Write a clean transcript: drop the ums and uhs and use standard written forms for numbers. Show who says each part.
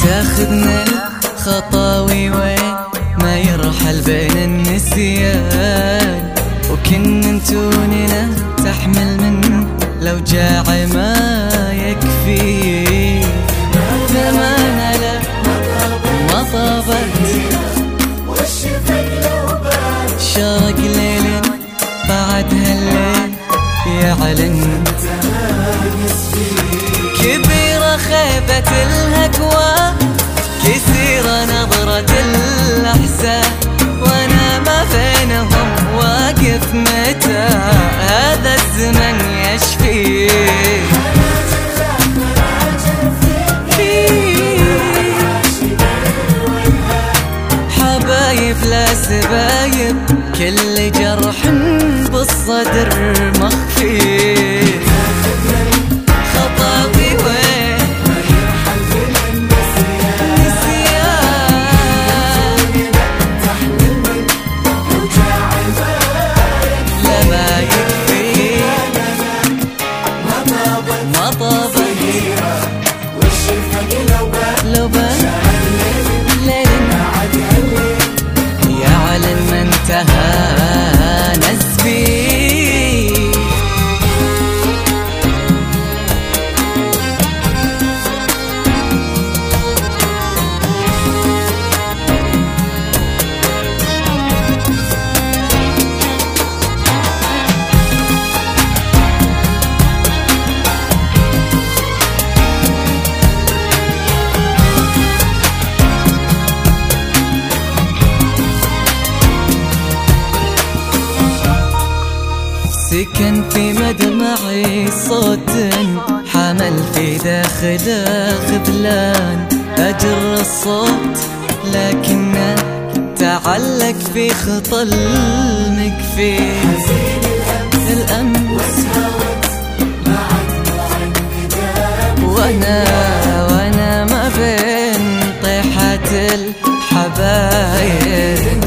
Speaker 1: تاخذنا الخطاوي وين ما يرحل بين النسيان، وكنا نتوننا تحمل من لو جاع ما يكفي. زمان لا ما طابت شرق ليل بعد هالليل يعلن كبيرة خيبة الهكوى، كثيرة نظرة الأحزان، وانا ما بينهم واقف متى هذا الزمن يشفي. حبايب لا سبايب كل جرح بالصدر مخفي. خطاوي وين لو بان ليل يعلن ما انتهى نسبي. سكن في مدمعي صوت حمل في داخله خذلان، أجر الصوت لكنه تعلق في خطى المكفي. الأمس وانا ما بين طيحة الحبايب